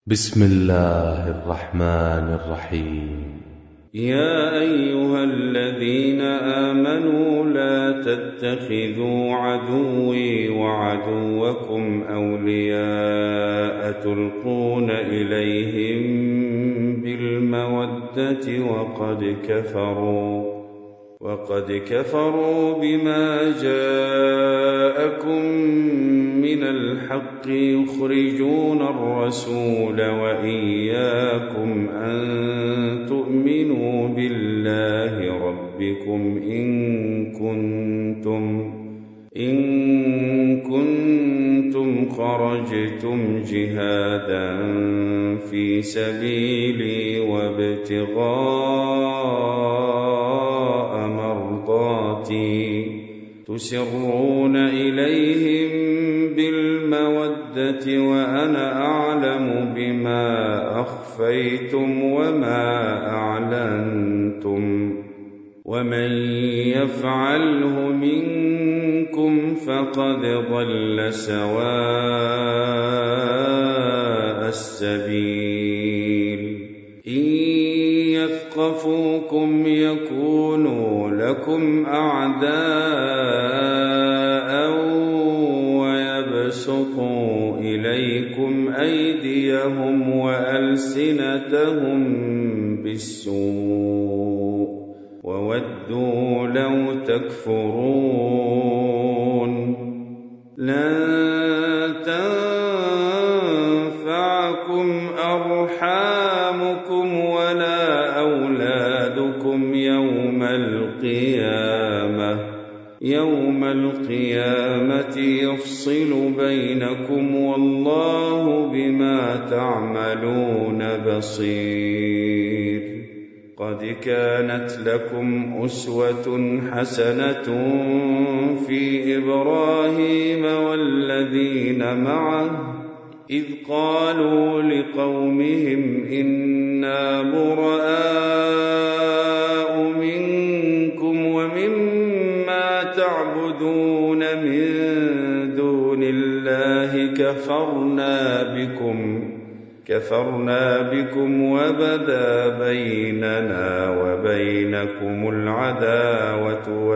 بسم الله الرحمن الرحيم. يا أيها الذين آمنوا لا تتخذوا عدوي وعدوكم أولياء تلقون إليهم بالمودة وقد كفروا بما جاءكم من الحق يخرجون الرسول وإياكم أن تؤمنوا بالله ربكم إن كنتم خرجتم جهادا في سبيلي وابتغاء مرضاتي تسرون إليهم بالمودة وأنا أعلم بما أخفيتم وما أعلنتم ومن يفعله منكم فقد ضل سواء السبيل إن يثقفوكم يكونوا لكم أعداء ويبسطوا إليكم أيديهم وألسنتهم بالسوء وودوا لو تكفرون لن تنفعكم أرحامكم ولا أولادكم يوم القيامة يفصل بينكم والله بما تعملون بصير قد كانت لكم أسوة حسنة في إبراهيم والذين معه إذ قالوا لقومهم إنا براء منكم ومما تعبدون من دون الله كفرنا بكم وبدا بيننا وبينكم العداوة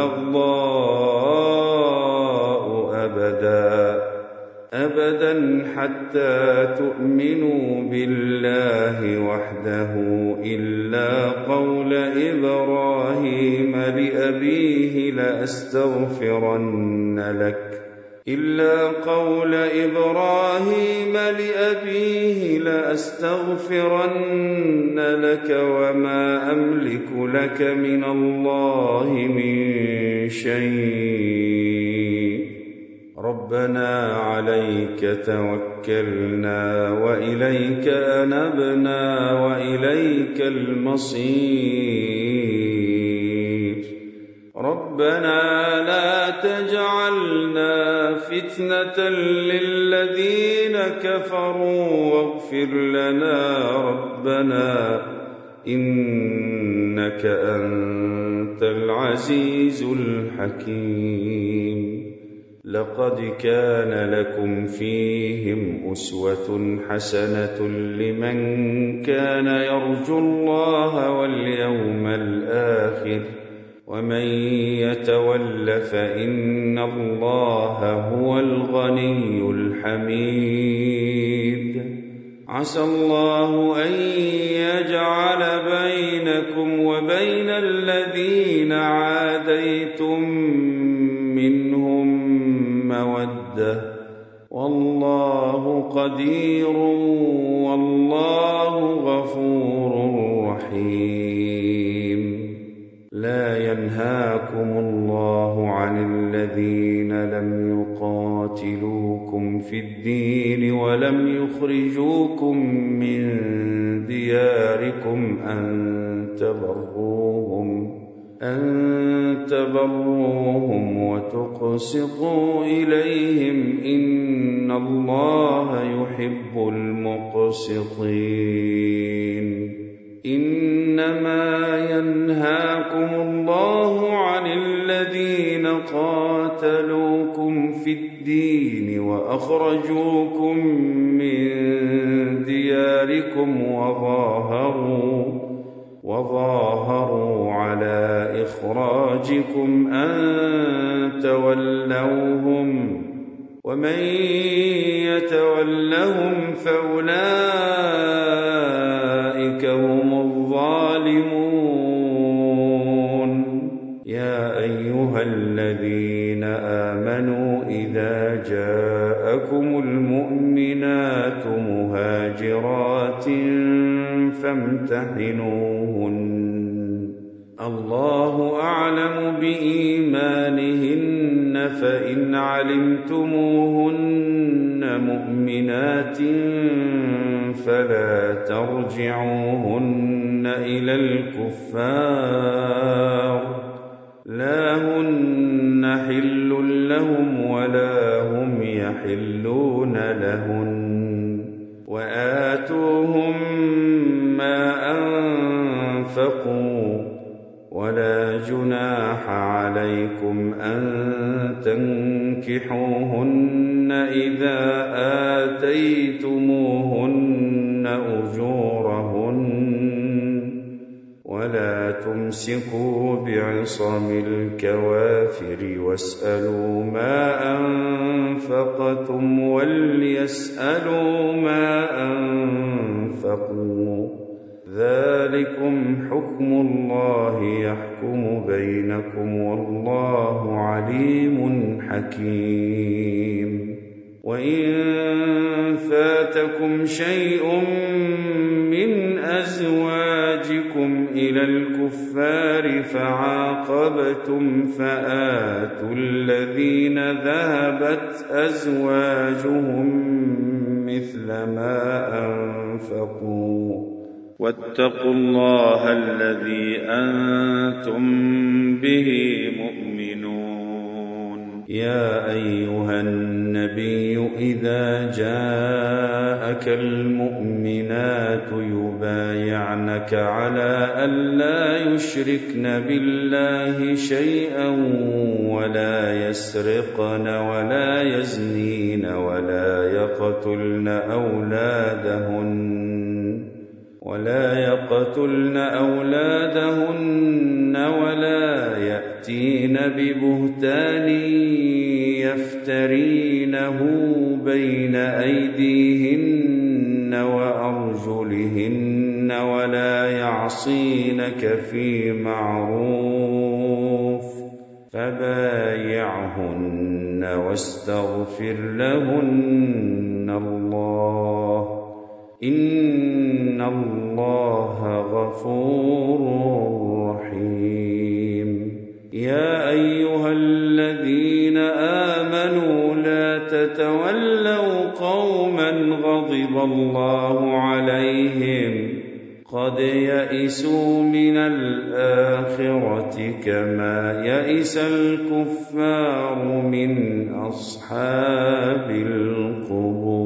والبغضاء أبدا حتى تؤمنوا بالله وحده إلا قول إبراهيم لأبيه لأستغفرن لك وما أملك لك من الله من شيء ربنا عليك توكلنا وإليك أنبنا وإليك المصير ربنا لا تجعلنا فتنة للذين كفروا واغفر لنا ربنا إنك أنت العزيز الحكيم لقد كان لكم فيهم أسوة حسنة لمن كان يرجو الله واليوم الآخر ومن يتول فإن الله هو الغني الحميد عسى الله أن يجعل بينكم وبين الذين عاديتم منهم مودة والله قدير والله غفور رحيم لا ينهاكم الله عن الذين لم يقاتلوكم في الدين ولم يخرجوكم من دياركم أن تبروهم وتقسطوا إليهم إن الله يحب المقسطين إنما ينهاكم الله عن الذين قاتلوكم في الدين وأخرجوكم من دياركم دياركم وظاهروا على إخراجكم أن تولوهم ومن يتولهم فأولئك هم الظالمون. يا أيها الذين آمنوا إذا جاءكم المؤمنات مهاجرات فامتحنوهن الله أعلم بإيمانهن فإن علمتموهن مؤمنات فلا ترجعوهن إلى الكفار لا هن حل لهم ولا هم يحلون لهن وآتوهم ما أنفقوا ولا جناح عليكم أن تنكحوهن إذا آتيتموهن أجورهن ولا تمسكوا بعصم الكوافر واسألوا ما أنفقتم وليسألوا ما أنفقوا ذلكم حكم الله يحكم بينكم والله عليم حكيم. وإن فاتكم شيء من أزواجكم إلى الكفار فعاقبتم فآتوا الذين ذهبت أزواجهم مثل ما أنفقوا واتقوا الله الذي أنتم به مؤمنون. يا أيها النبي إذا جاءك المؤمنات يبايعنك على ألا يشركن بالله شيئا ولا يسرقن ولا يزنين ولا يقتلن أولادهن ولا يأتين ببهتان يفترينه بين أيديهن وأرجلهن ولا يعصينك في معروف فبايعهن واستغفر لهن الله إن الله غفور رحيم. يا أيها الذين آمنوا لا تتولوا قوما غضب الله عليهم قد يئسوا من الآخرة كما يئس الكفار من أصحاب القبور.